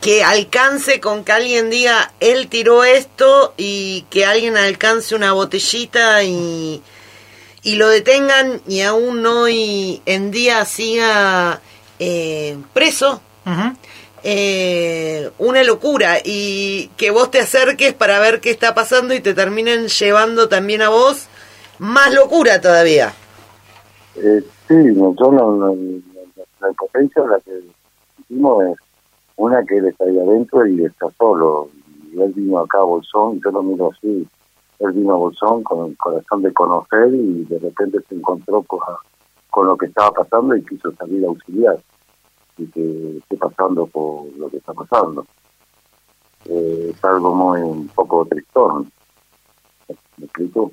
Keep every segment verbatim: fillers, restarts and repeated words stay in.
que alcance con que alguien diga, él tiró esto, y que alguien alcance una botellita y, y lo detengan, y aún hoy en día siga eh, preso. Uh-huh. Eh, una locura, y que vos te acerques para ver qué está pasando y te terminen llevando también a vos, más locura todavía. Eh, sí, nosotros la, la, la impotencia la que hicimos es una, que él está ahí adentro y está solo, y él vino acá a Bolsón, y yo lo miro así, él vino a Bolsón con el corazón de conocer, y de repente se encontró con, con lo que estaba pasando y quiso salir a auxiliar, y que esté pasando por lo que está pasando. Eh, es algo muy un poco tristón. ¿Me explico?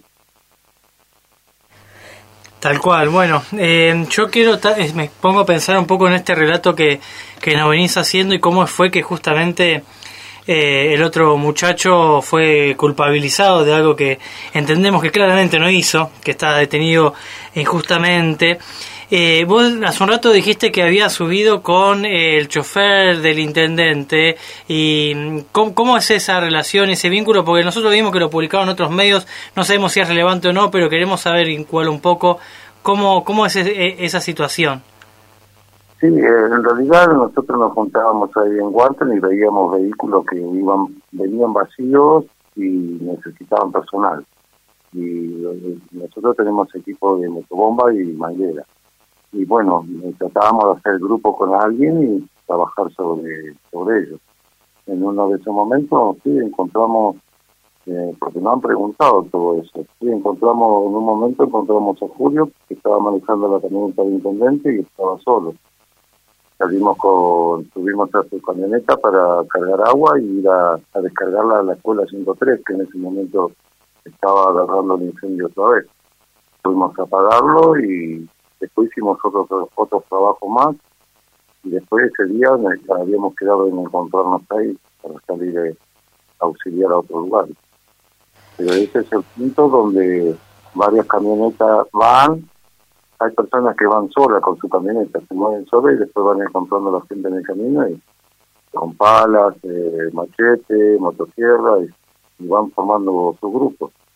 Tal cual. Bueno, eh, yo quiero, ta- me pongo a pensar un poco en este relato que, que nos venís haciendo, y cómo fue que justamente eh, el otro muchacho fue culpabilizado de algo que entendemos que claramente no hizo, que está detenido injustamente. Eh, vos hace un rato dijiste que había subido con el chofer del intendente, y ¿cómo, cómo es esa relación, ese vínculo? Porque nosotros vimos que lo publicaron en otros medios, no sabemos si es relevante o no, pero queremos saber igual un poco cómo, cómo es ese, esa situación. Sí, eh, en realidad nosotros nos juntábamos ahí en Guanten y veíamos vehículos que iban venían vacíos y necesitaban personal. Y eh, nosotros tenemos equipo de motobomba y manguera. Y bueno, tratábamos de hacer grupo con alguien y trabajar sobre sobre ellos. En uno de esos momentos, sí, encontramos, eh, porque nos han preguntado todo eso, sí, encontramos, en un momento encontramos a Julio, que estaba manejando la camioneta del intendente y estaba solo. Salimos con, subimos a su camioneta para cargar agua y ir a, a descargarla a la escuela ciento tres, que en ese momento estaba agarrando el incendio otra vez. Fuimos a apagarlo y después hicimos otros otros trabajos más, y después ese día habíamos quedado en encontrarnos ahí para salir a auxiliar a otro lugar. Pero ese es el punto donde varias camionetas van, hay personas que van solas con su camioneta, se mueven solas y después van encontrando a la gente en el camino y con palas, eh, machete, motosierra, y, y van formando sus grupos.